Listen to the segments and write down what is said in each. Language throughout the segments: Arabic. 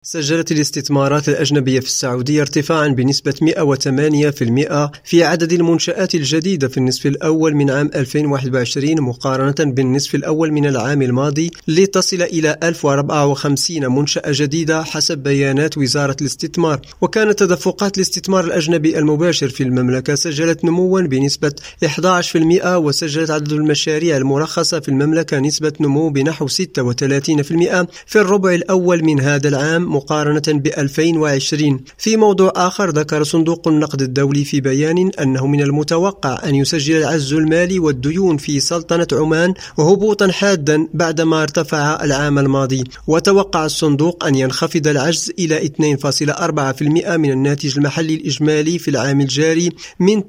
سجلت الاستثمارات الأجنبية في السعودية ارتفاعا بنسبة 108% في عدد المنشآت الجديدة في النصف الأول من عام 2021 مقارنة بالنصف الأول من العام الماضي، لتصل إلى 1054 منشأة جديدة حسب بيانات وزارة الاستثمار. وكانت تدفقات الاستثمار الأجنبي المباشر في المملكة سجلت نموا بنسبة 11%، وسجلت عدد المشاريع المرخصة في المملكة نسبة نمو بنحو 36% في الربع الأول من هذا العام مقارنة ب2020. في موضوع آخر، ذكر صندوق النقد الدولي في بيان أنه من المتوقع أن يسجل العجز المالي والديون في سلطنة عمان هبوطا حادا بعدما ارتفع العام الماضي. وتوقع الصندوق أن ينخفض العجز إلى 2.4% من الناتج المحلي الإجمالي في العام الجاري من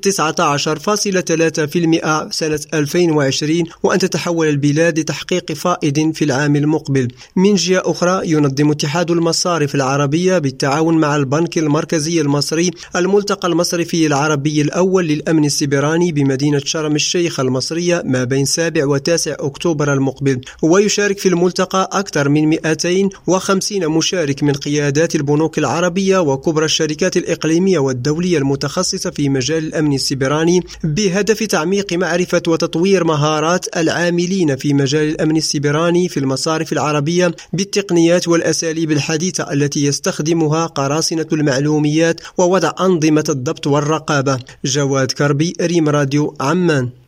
19.3% سنة 2020، وأن تتحول البلاد لتحقيق فائض في العام المقبل. من جهة أخرى، ينظم اتحاد المصارف العربية بالتعاون مع البنك المركزي المصري الملتقى المصرفي العربي الأول للأمن السيبراني بمدينة شرم الشيخ المصرية ما بين 7 و9 أكتوبر المقبل. ويشارك في الملتقى أكثر من 250 مشارك من قيادات البنوك العربية وكبرى الشركات الإقليمية والدولية المتخصصة في مجال الأمن السيبراني، بهدف تعميق معرفة وتطوير مهارات العاملين في مجال الأمن السيبراني في المصارف العربية بالتقنيات والأساليب الحديثة التي يستخدمها قراصنة المعلوميات ووضع أنظمة الضبط والرقابة. جواد كربي، ريم راديو، عمان.